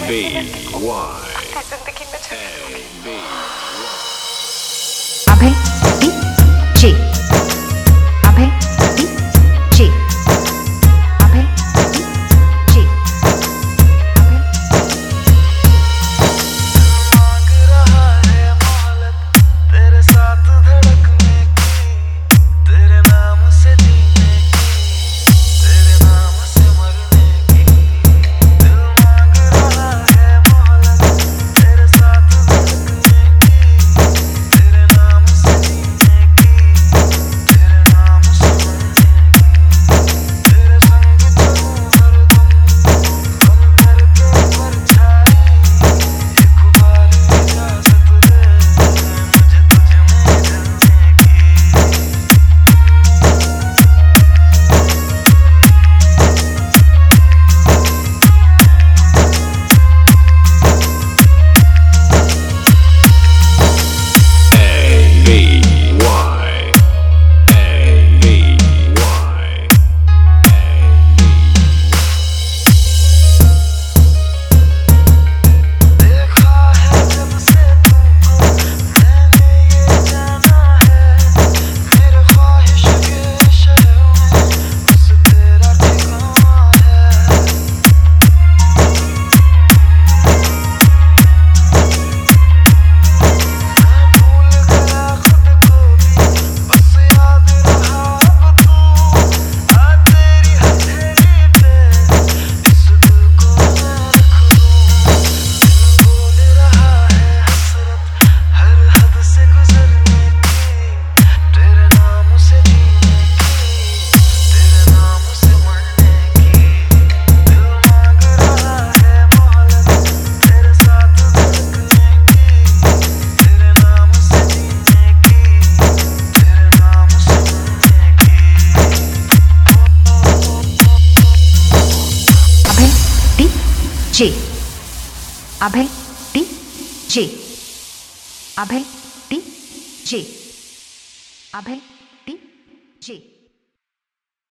जिंदगी में Abhay DJ Abhay DJ Abhay DJ मांग रहा है मोहलत तेरे साथ धड़कने की, तेरे नाम से जीने की, तेरे नाम से मरने की। दिल मांग रहा है मोहलत तेरे साथ धड़कने की, तेरे नाम से जीने की, तेरे नाम से मरने की। तेरे संग चलूं हरदम बन करके परछाई, एक बार इजाजत दे मुझे तुझ में जलने की। देखा है जब से तुमको मैंने ये जाना है, मेरे ख्वाहिश के शहर में बस तेरा ठिकाना है। मैं भूल गया खुद को भी, बस याद रहा अब तू। आ तेरी हथेली पे इस दिल को मैं रख दूं। दिल बोल रहा है हसरत हर हद से गुजरने की, तेरे नाम से जीने की, तेरे नाम से मरने की। दिल मांग रहा है मोहलत तेरे साथ धड़कने की, तेरे नाम से जीने की, तेरे नाम से मरने की। Abhay DJ Abhay DJ Abhay DJ Abhay DJ